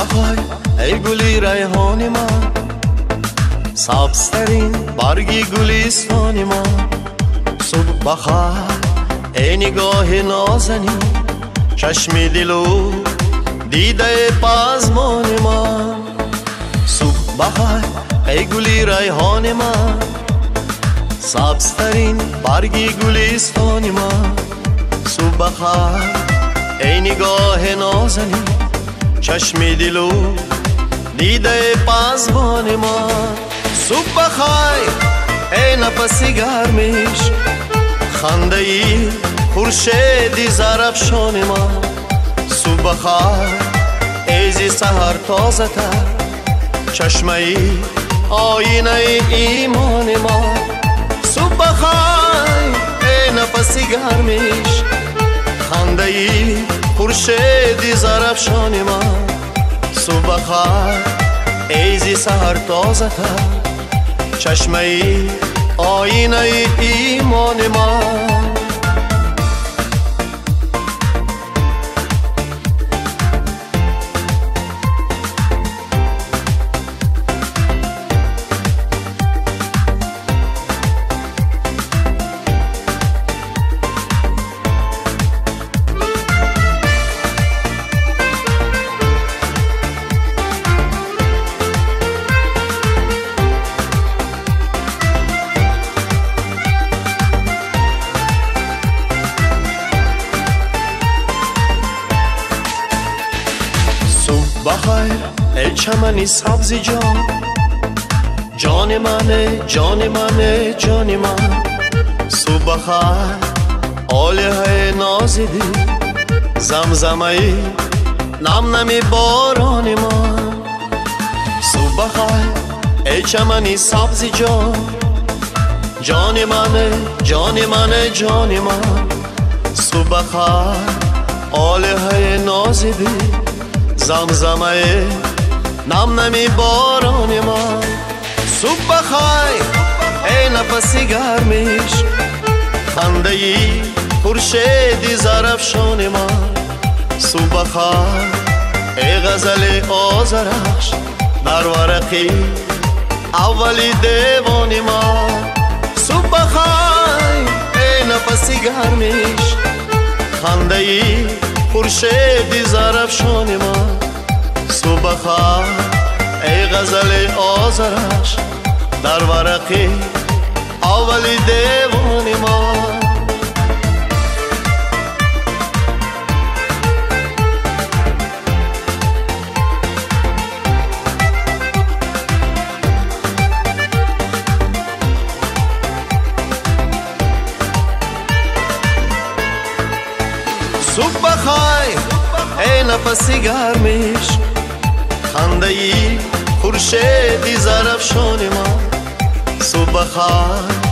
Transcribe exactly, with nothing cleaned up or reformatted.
بخوای ای گلی ریحان من، سبزترین برگی گلیستان من. صبح بخیر ای نگاه نازنی، چشم دلو دیده پزمان من. صبح بخیر ای گلی ریحان من، سبزترین برگی گلیستان من. صبح بخیر ای نگاه نازنی، چشم دلو دیده پزمان من. صبح بخیر ای نفسی گرمیش، خنده ای خورشید زرفشان من. صبح بخیر ای زی سحر تازه تر، چشمه ای آینه ایمان من. صبح بخیر ای نفسی گرمیش، خنده ای خورشید زرفشان من. صبح بخیر ای زی سحر تازه تر، چشمه ای آینه ایمان من. بخیر ای چمنی سبزی جان، جان منه جان منه جان من. صبح بخیر آله نازیدی، زمزمه نم نمی باران من. صبح بخیر ای چمنی سبزی جان، جان منه جان منه جان من. صبح بخیر آله نازیدی، زمزمه نم نمی باران من. صبح بخیر ای نفسی گرمیش، خنده ای خورشید زرفشان من. صبح بخیر ای غزل آذرخش، در ورقی اولی دیوان من. صبح بخیر ای نفسی گرمیش، خنده ای خورشید زرفشان من. صبح بخیر ای غزل آذرخش، در ورقی اولی دیوان من. صبح بخیر ای نفسی گرمیش، خنده ای خورشید زرفشان من. صبح بخیر